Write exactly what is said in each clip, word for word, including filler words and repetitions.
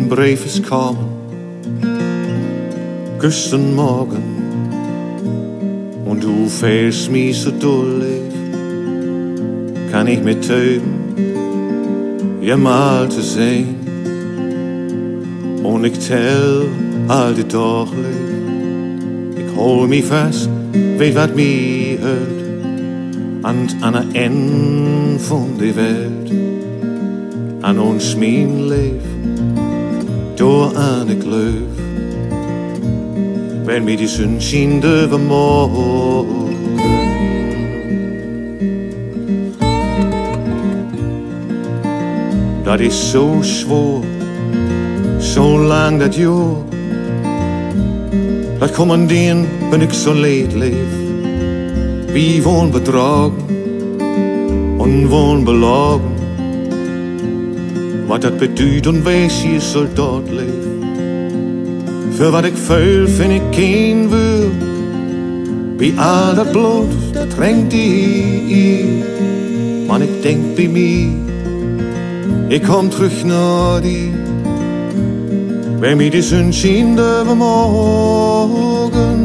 Dein Brief ist gekommen, gestern Morgen, und du fehlst mir so doll. Kann ich mir töten, ihr mal zu sehen, und ich tell all die Tage. Ich hol mich fest, weet wat mir hört, an einer Ende von der Welt, an uns mein Leben, door an ik leuf, wenn mir die Sonne schien über morgen. Dat is so schwer, so lang dat Jahr, dat kommandieren, wenn ich so leid leef. Wie wollen betragen und wollen belagen, wat dat beduidt und wees je soldaat leef. Für wat ik vuil vind ik geen wil, wie al dat bloed, dat tränkt die. Man ik denk bij mij, ik kom terug naar die, wenn mir die Sonne schien über morgen.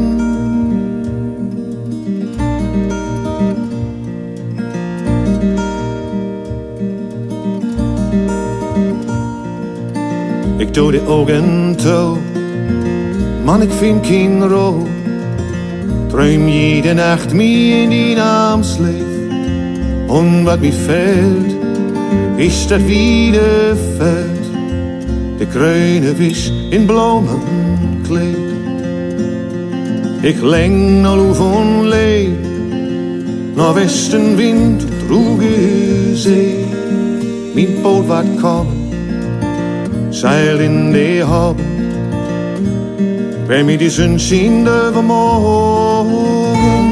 Ik doe de ogen toe, man ik vind geen Ruhe. Träum jede Nacht mir in die Arms leef. Und wat mir fehlt, ist das Wiederfeld. De grüne Wisch in Blumenkleed. Ich läng al auf und leef, nach Westenwind und ruhige See. Mein Boot wat kommen, Seil in die Haben, wenn mir die Sonne schien über morgen.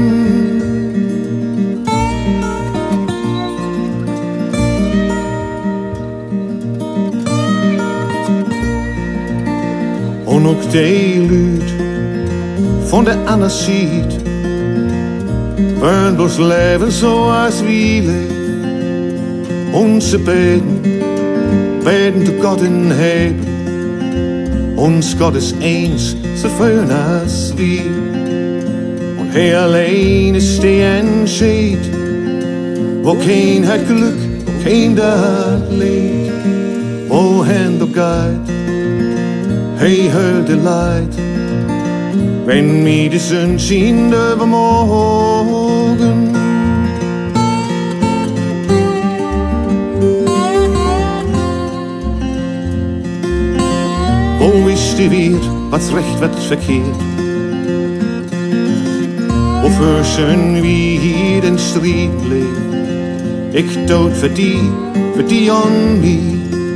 Und auch die Leute von der anderen Seite wollen bloß leben so als wir leben. Und sie beten, beten zu Gott in Heben. Uns Gott ist eins, so schön als wir. Und er allein ist der Entscheid, wo kein hat Glück, wo kein hat Leid. Wohin du gehst, hey, hör die Leid, wenn mir die Sonne schien über morgen. Wo ist die Welt, was recht wird verkehrt? Wofür schön wie hier den Streit lebt? Ich tut für die, für die und mich,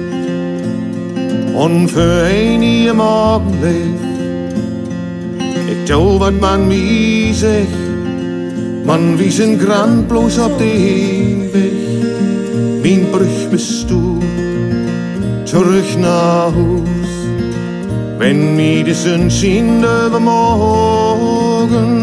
und für einige Morgen lebt. Ich tu, wat man mir sagt, man wie sind Grand bloß auf den Weg. Mein Brüch bist du, zurück nach Haus, wenn mir die Sonne schien über morgen.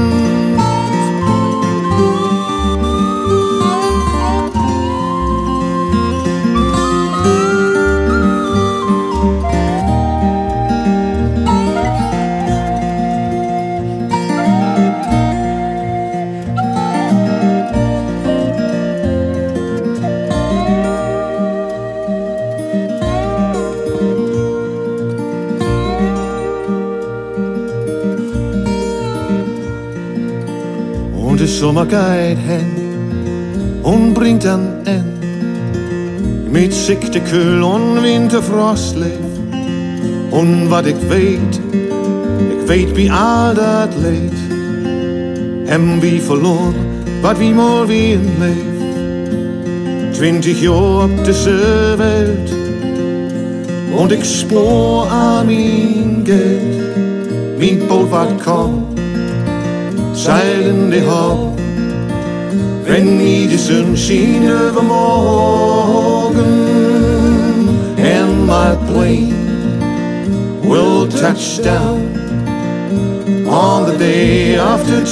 Und der Sommer geht hin und bringt an Ende mit sickte Kühl und Winterfrost lebt. Und wat ich weet, ich weet wie all dat leid, hem wie verloren, wat wie mal wie ein lebt. Twintig Jahre op diese Welt und ich spor an mein Geld, mein Boot wat kommt, Seil in die Haube, wenn mir die Sonne schien über morgen. And my plane will touch down on the day after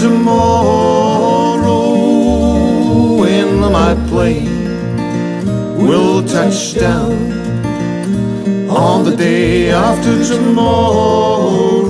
tomorrow. And my plane will touch down on the the day after tomorrow.